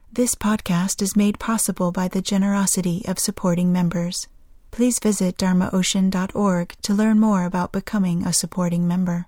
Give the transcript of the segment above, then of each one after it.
This podcast is made possible by the generosity of supporting members. Please visit dharmaocean.org to learn more about becoming a supporting member.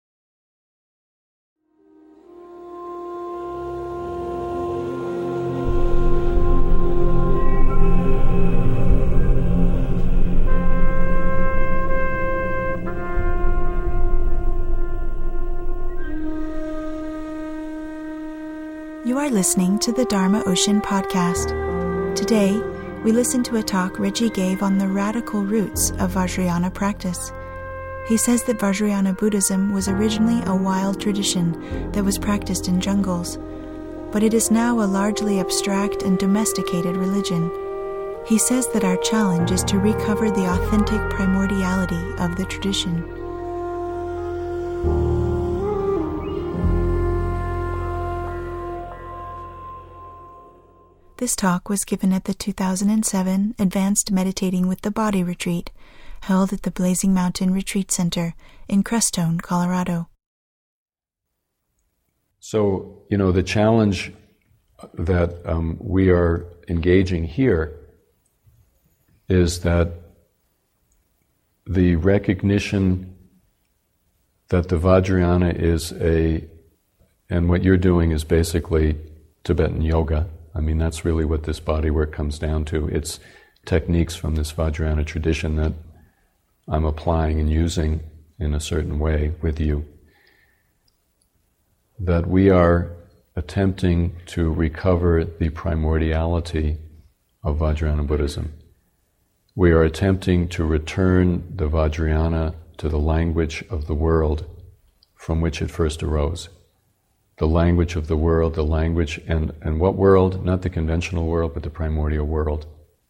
You are listening to the Dharma Ocean podcast. Today, we listen to a talk Reggie gave on the radical roots of Vajrayana practice. He says that Vajrayana Buddhism was originally a wild tradition that was practiced in jungles, but it is now a largely abstract and domesticated religion. He says that our challenge is to recover the authentic primordiality of the tradition. This talk was given at the 2007 Advanced Meditating with the Body retreat, held at the Blazing Mountain Retreat Center in Crestone, Colorado. So, the challenge that we are engaging here is that the recognition that the Vajrayana is and what you're doing is basically Tibetan yoga. That's really what this bodywork comes down to. It's techniques from this Vajrayana tradition that I'm applying and using in a certain way with you. That we are attempting to recover the primordiality of Vajrayana Buddhism. We are attempting to return the Vajrayana to the language of the world from which it first arose. The language of the world, the language, and what world? Not the conventional world, but the primordial world.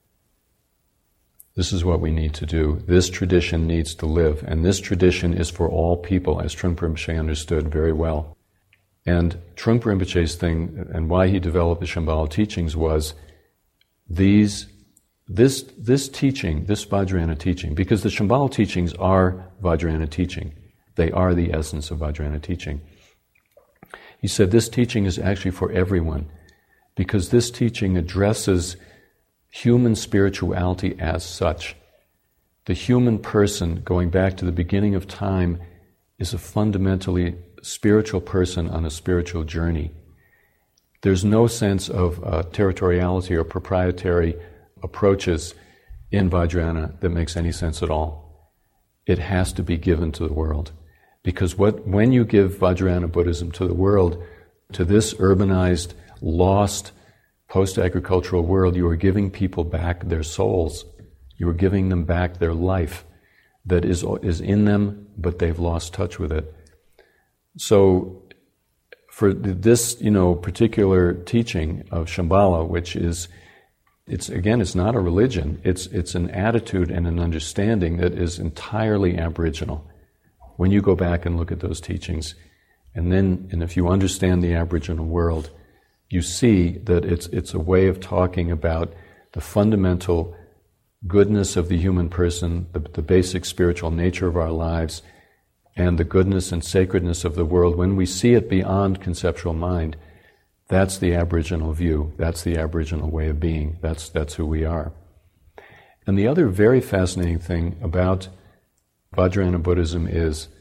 This is what we need to do. This tradition needs to live, and this tradition is for all people, as Trungpa Rinpoche understood very well. And Trungpa Rinpoche's thing, and why he developed the Shambhala teachings, was this teaching, this Vajrayana teaching, because the Shambhala teachings are Vajrayana teaching. They are the essence of Vajrayana teaching. He said this teaching is actually for everyone, because this teaching addresses human spirituality as such. The human person, going back to the beginning of time, is a fundamentally spiritual person on a spiritual journey. There's no sense of territoriality or proprietary approaches in Vajrayana that makes any sense at all. It has to be given to the world. Because when you give Vajrayana Buddhism to the world, to this urbanized, lost, post-agricultural world, you are giving people back their souls. You are giving them back their life that is in them, but they've lost touch with it. So, for this, particular teaching of Shambhala, which is, it's not a religion. It's an attitude and an understanding that is entirely Aboriginal. When you go back and look at those teachings, and if you understand the Aboriginal world, you see that it's a way of talking about the fundamental goodness of the human person, the basic spiritual nature of our lives, and the goodness and sacredness of the world. When we see it beyond conceptual mind, that's the Aboriginal view. That's the Aboriginal way of being. That's who we are. And the other very fascinating thing about Vajrayana Buddhism is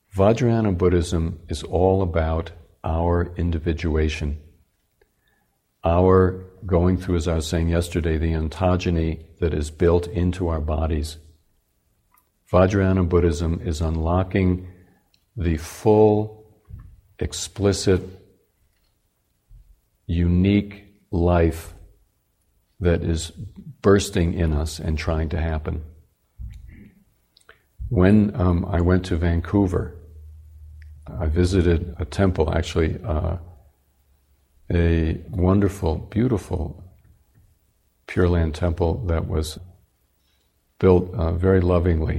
all about our individuation, our going through, as I was saying yesterday, the ontogeny that is built into our bodies. Vajrayana Buddhism is unlocking the full, explicit, unique life that is bursting in us and trying to happen. When I went to Vancouver, I visited a temple, actually, a wonderful, beautiful Pure Land temple that was built very lovingly,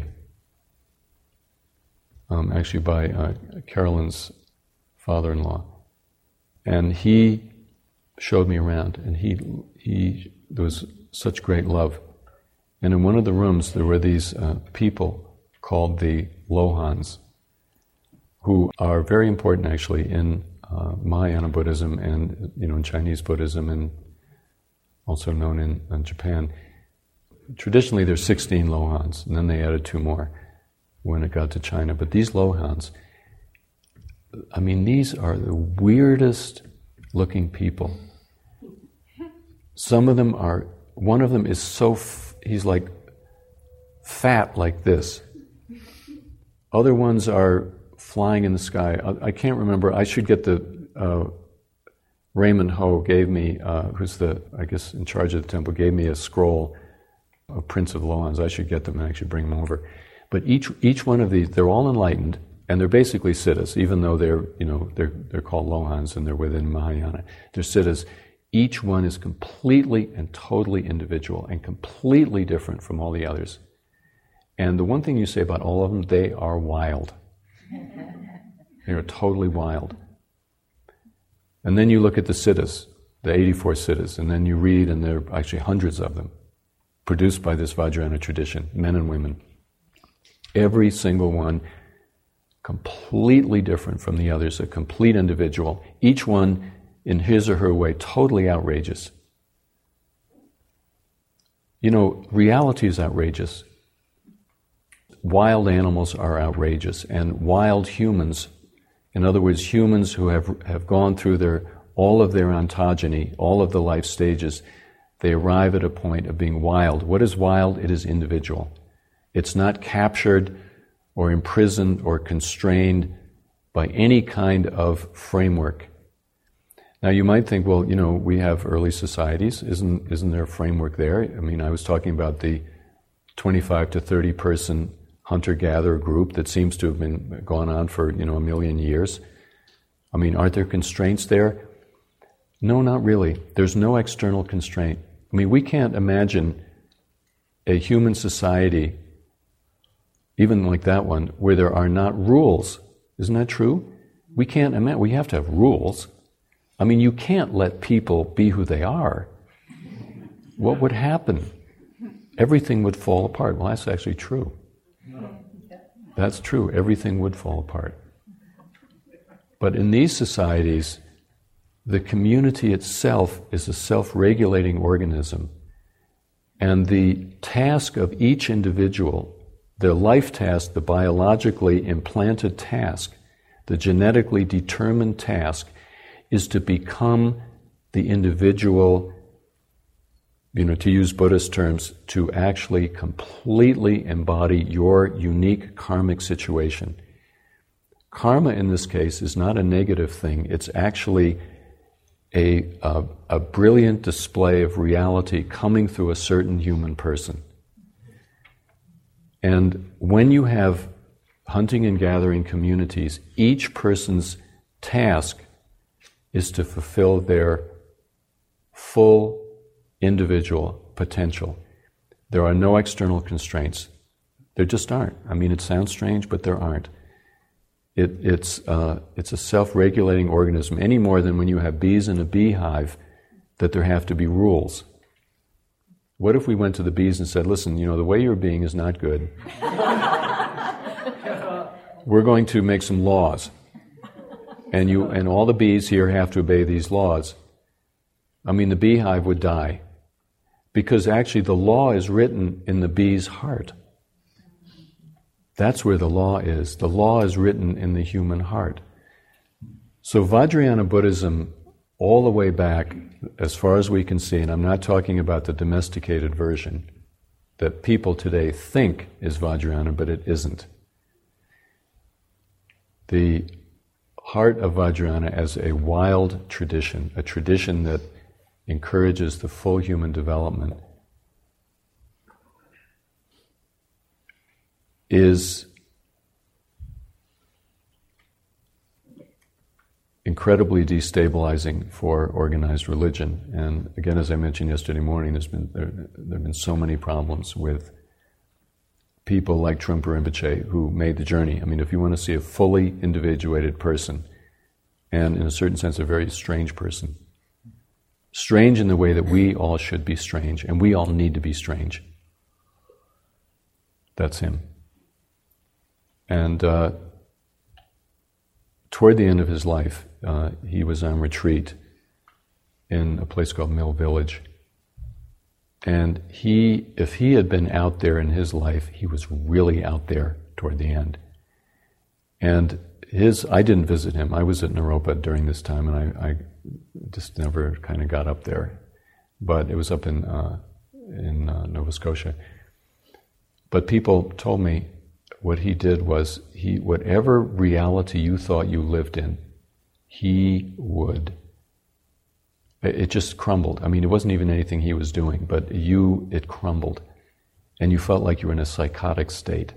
actually by Carolyn's father-in-law. And he showed me around, and there was such great love. And in one of the rooms there were these people called the Lohans, who are very important actually in Mahayana Buddhism and, in Chinese Buddhism, and also known in Japan. Traditionally, there's 16 Lohans, and then they added 2 more when it got to China. But these Lohans, these are the weirdest looking people. Some of them are, one of them is he's like fat like this. Other ones are flying in the sky. I can't remember. I should get Raymond Ho gave me, who's in charge of the temple, gave me a scroll of prints of Lohans. I should get them and actually bring them over. But each one of these, they're all enlightened, and they're basically siddhas, even though they're called Lohans and they're within Mahayana. They're siddhas. Each one is completely and totally individual and completely different from all the others. And the one thing you say about all of them, they are wild. They are totally wild. And then you look at the siddhas, the 84 siddhas, and then you read, and there are actually hundreds of them, produced by this Vajrayana tradition, men and women. Every single one completely different from the others, a complete individual, each one in his or her way totally outrageous. Reality is outrageous. Wild animals are outrageous, and wild humans, in other words, humans who have gone through all of their ontogeny, all of the life stages, they arrive at a point of being wild. What is wild? It is individual. It's not captured or imprisoned or constrained by any kind of framework. Now you might think, well, we have early societies. Isn't there a framework there? I was talking about the 25 to 30 person hunter-gatherer group that seems to have been gone on for, 1 million years. Aren't there constraints there? No, not really. There's no external constraint. We can't imagine a human society, even like that one, where there are not rules. Isn't that true? We can't imagine. We have to have rules. You can't let people be who they are. What would happen? Everything would fall apart. Well, that's actually true. That's true. Everything would fall apart. But in these societies, the community itself is a self-regulating organism. And the task of each individual, the life task, the biologically implanted task, the genetically determined task, is to become the individual, to use Buddhist terms, to actually completely embody your unique karmic situation. Karma in this case is not a negative thing. It's actually a brilliant display of reality coming through a certain human person. And when you have hunting and gathering communities, each person's task is to fulfill their full individual potential. There are no external constraints. There just aren't. It sounds strange, but there aren't. It's a self-regulating organism, any more than when you have bees in a beehive, that there have to be rules. What if we went to the bees and said, listen, the way you're being is not good. We're going to make some laws. And all the bees here have to obey these laws. The beehive would die. Because actually the law is written in the bee's heart. That's where the law is. The law is written in the human heart. So Vajrayana Buddhism, all the way back, as far as we can see, and I'm not talking about the domesticated version that people today think is Vajrayana, but it isn't. The heart of Vajrayana as a wild tradition, a tradition that encourages the full human development, is incredibly destabilizing for organized religion. And again, as I mentioned yesterday morning, there have been so many problems with people like Trungpa Rinpoche who made the journey. If you want to see a fully individuated person, and in a certain sense a very strange person, strange in the way that we all should be strange, and we all need to be strange, that's him. And toward the end of his life, he was on retreat in a place called Mill Village. And if he had been out there in his life, he was really out there toward the end. And I didn't visit him. I was at Naropa during this time, and I just never kind of got up there. But it was up in Nova Scotia. But people told me what he did was, whatever reality you thought you lived in, it just crumbled. I mean, it wasn't even anything he was doing, but it crumbled. And you felt like you were in a psychotic state.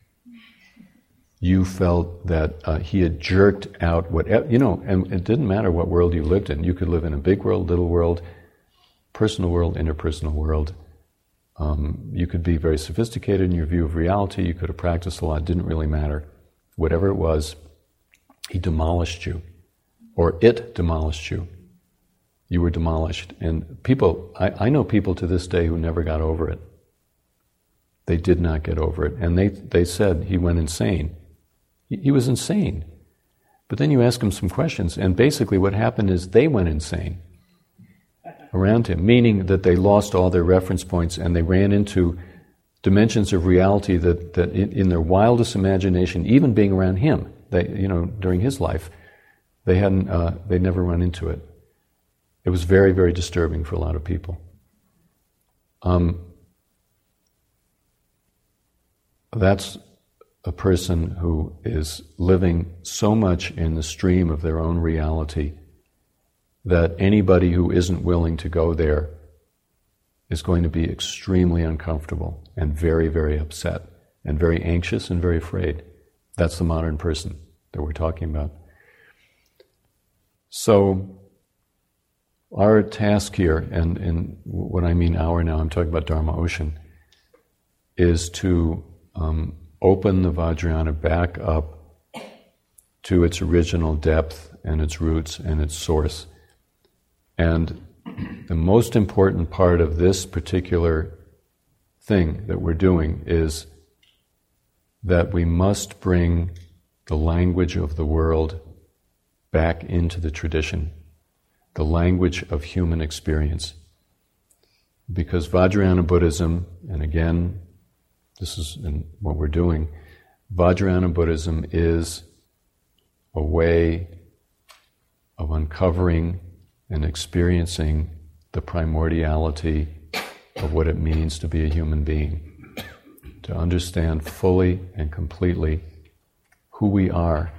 You felt that he had jerked out whatever, and it didn't matter what world you lived in. You could live in a big world, little world, personal world, interpersonal world. You could be very sophisticated in your view of reality. You could have practiced a lot. It didn't really matter. Whatever it was, he demolished you. Or it demolished you. You were demolished. And people, I know people to this day who never got over it. They did not get over it. And they said he went insane. He was insane. But then you ask him some questions, and basically what happened is they went insane around him, meaning that they lost all their reference points and they ran into dimensions of reality that in their wildest imagination, even being around him, during his life, they'd never run into it. It was very, very disturbing for a lot of people. That's a person who is living so much in the stream of their own reality that anybody who isn't willing to go there is going to be extremely uncomfortable and very, very upset and very anxious and very afraid. That's the modern person that we're talking about. So our task here, and what I mean our now, I'm talking about Dharma Ocean, is to open the Vajrayana back up to its original depth and its roots and its source. And the most important part of this particular thing that we're doing is that we must bring the language of the world back into the tradition, the language of human experience. Because Vajrayana Buddhism, and again, this is what we're doing, Vajrayana Buddhism is a way of uncovering and experiencing the primordiality of what it means to be a human being, to understand fully and completely who we are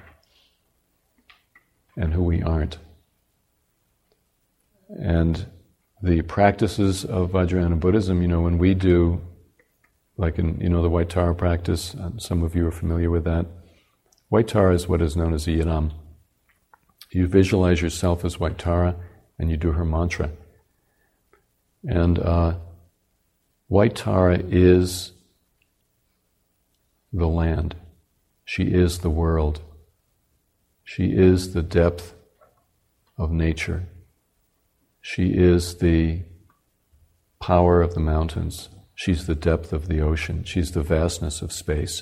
and who we aren't. And the practices of Vajrayana Buddhism, when we do, like in the White Tara practice, some of you are familiar with that. White Tara is what is known as a Yidam. You visualize yourself as White Tara, and you do her mantra. And White Tara is the land. She is the world. She is the depth of nature. She is the power of the mountains. She's the depth of the ocean. She's the vastness of space.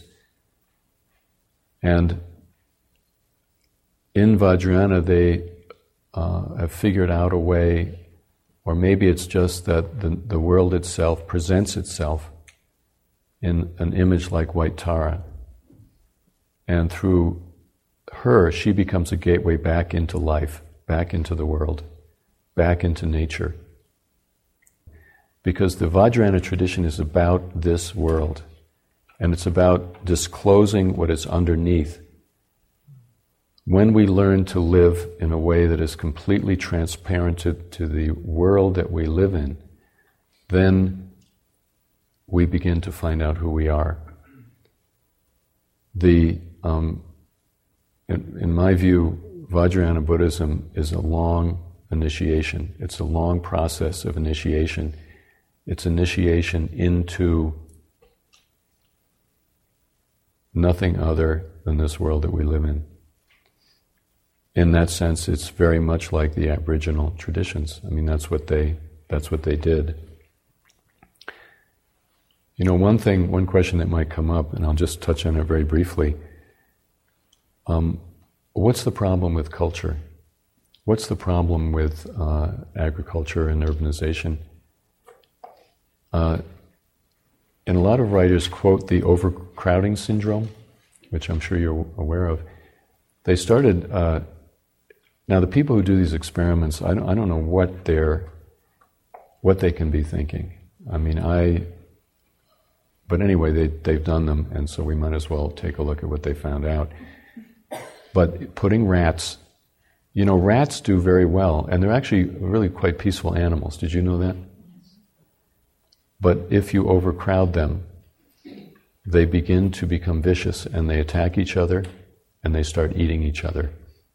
And in Vajrayana, they have figured out a way, or maybe it's just that the world itself presents itself in an image like White Tara. And through her, she becomes a gateway back into life, back into the world, back into nature. Because the Vajrayana tradition is about this world, and it's about disclosing what is underneath. When we learn to live in a way that is completely transparent to the world that we live in, then we begin to find out who we are. In my view, Vajrayana Buddhism is a long initiation. It's a long process of initiation. It's initiation into nothing other than this world that we live in. In that sense, it's very much like the Aboriginal traditions. I mean, that's what they did. One question that might come up, and I'll just touch on it very briefly. what's the problem with culture? What's the problem with agriculture and urbanization? And a lot of writers quote the overcrowding syndrome, which I'm sure you're aware of. They started, now the people who do these experiments, I don't know what they can be thinking. I mean, but anyway, they've done them, and so we might as well take a look at what they found out. But putting rats, rats do very well, and they're actually really quite peaceful animals. Did you know that? But if you overcrowd them, they begin to become vicious, and they attack each other, and they start eating each other.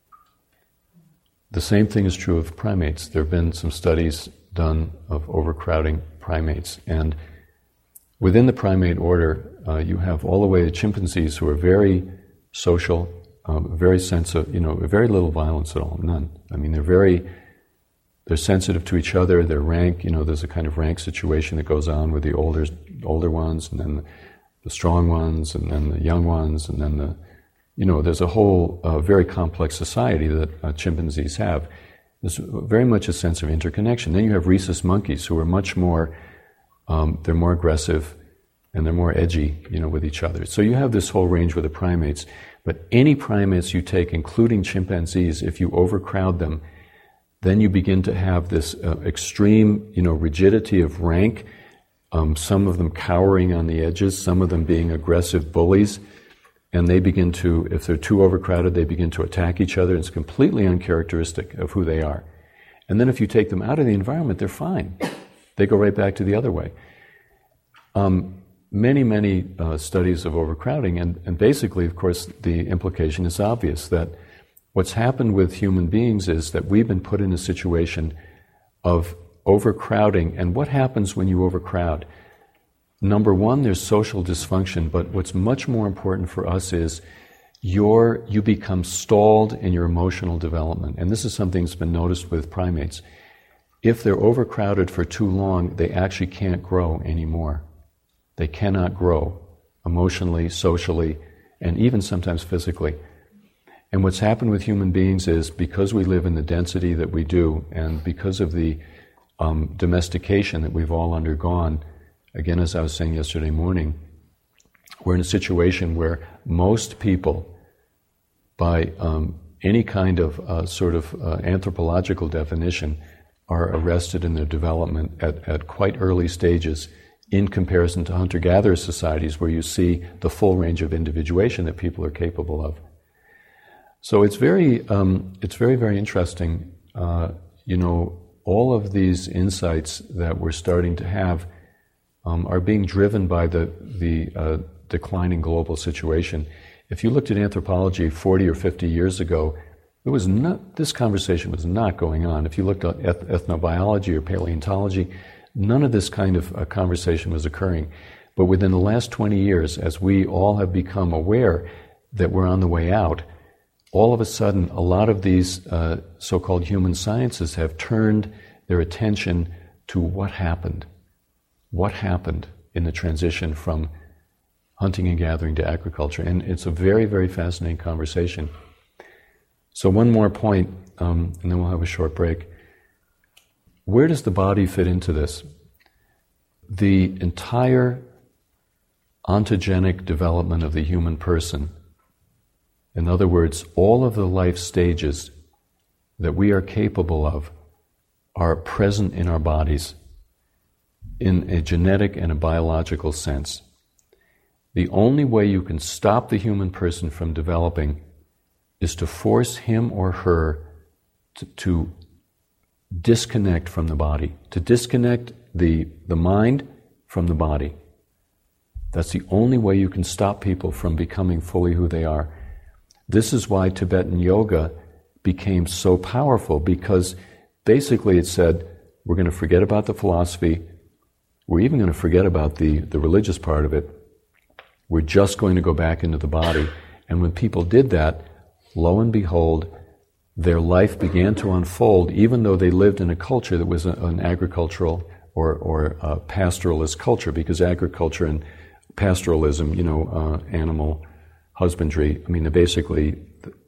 The same thing is true of primates. There have been some studies done of overcrowding primates, and within the primate order, you have all the way to chimpanzees who are very social, very sensitive, very little violence at all, none. I mean, they're sensitive to each other, their rank, there's a kind of rank situation that goes on with the older ones, and then the strong ones, and then the young ones, and then there's a whole very complex society that chimpanzees have. There's very much a sense of interconnection. Then you have rhesus monkeys who are much more, they're more aggressive, and they're more edgy, with each other. So you have this whole range with the primates. But any primates you take, including chimpanzees, if you overcrowd them, then you begin to have this extreme, rigidity of rank, some of them cowering on the edges, some of them being aggressive bullies, and they begin to, if they're too overcrowded, they begin to attack each other. It's completely uncharacteristic of who they are. And then if you take them out of the environment, they're fine. They go right back to the other way. Many studies of overcrowding, and basically, of course, the implication is obvious, that what's happened with human beings is that we've been put in a situation of overcrowding. And what happens when you overcrowd? Number one, there's social dysfunction, but what's much more important for us is you become stalled in your emotional development. And this is something that's been noticed with primates. If they're overcrowded for too long, they actually can't grow anymore. They cannot grow emotionally, socially, and even sometimes physically. And what's happened with human beings is, because we live in the density that we do, and because of the domestication that we've all undergone, again, as I was saying yesterday morning, we're in a situation where most people, by any kind of anthropological definition, are arrested in their development at quite early stages, in comparison to hunter-gatherer societies where you see the full range of individuation that people are capable of. So it's very, very interesting. All of these insights that we're starting to have are being driven by the declining global situation. If you looked at anthropology 40 or 50 years ago, this conversation was not going on. If you looked at ethnobiology or paleontology, none of this kind of conversation was occurring. But within the last 20 years, as we all have become aware that we're on the way out, all of a sudden, a lot of these so-called human sciences have turned their attention to what happened. What happened in the transition from hunting and gathering to agriculture? And it's a very, very fascinating conversation. So one more point, and then we'll have a short break. Where does the body fit into this? The entire ontogenic development of the human person, in other words, all of the life stages that we are capable of, are present in our bodies in a genetic and a biological sense. The only way you can stop the human person from developing is to force him or her to disconnect from the body, to disconnect the mind from the body. That's the only way you can stop people from becoming fully who they are. This is why Tibetan yoga became so powerful, because basically it said, we're going to forget about the philosophy, we're even going to forget about the religious part of it, we're just going to go back into the body. And when people did that, lo and behold, their life began to unfold, even though they lived in a culture that was an agricultural or a pastoralist culture, because agriculture and pastoralism, animal husbandry, I mean, basically,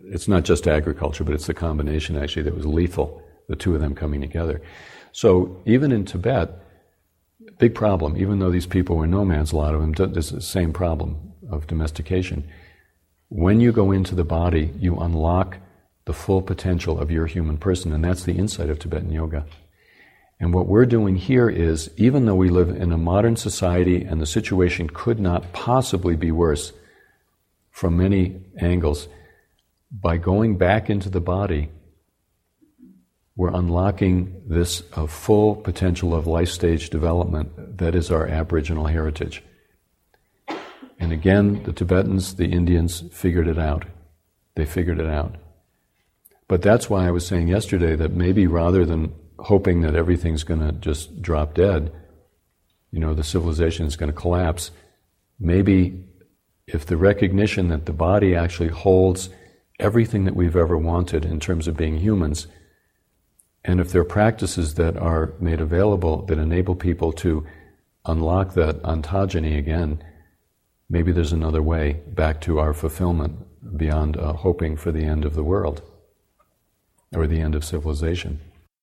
it's not just agriculture, but it's the combination actually that was lethal, the two of them coming together. So even in Tibet, big problem, even though these people were nomads, a lot of them, there's the same problem of domestication. When you go into the body, you unlock the full potential of your human person, and that's the insight of Tibetan yoga. And what we're doing here is, even though we live in a modern society and the situation could not possibly be worse from many angles, by going back into the body, we're unlocking this full potential of life stage development that is our Aboriginal heritage. And again, the Tibetans, the Indians figured it out. They figured it out. But that's why I was saying yesterday that maybe rather than hoping that everything's going to just drop dead, the civilization is going to collapse, maybe if the recognition that the body actually holds everything that we've ever wanted in terms of being humans, and if there are practices that are made available that enable people to unlock that ontogeny again, maybe there's another way back to our fulfillment beyond hoping for the end of the world or the end of civilization.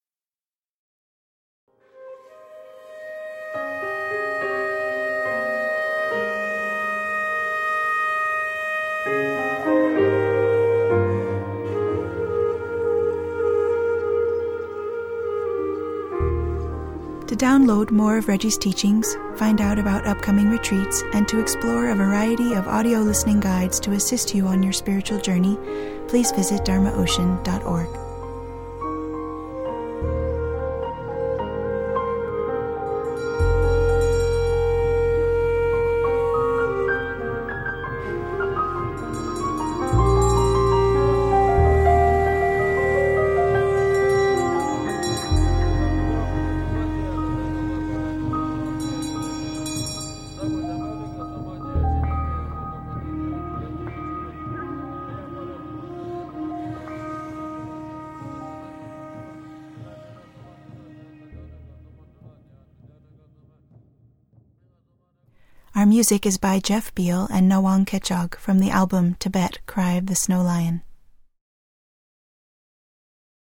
To download more of Reggie's teachings, find out about upcoming retreats, and to explore a variety of audio listening guides to assist you on your spiritual journey, please visit dharmaocean.org. Our music is by Jeff Beal and Nawang Kechog from the album Tibet, Cry of the Snow Lion.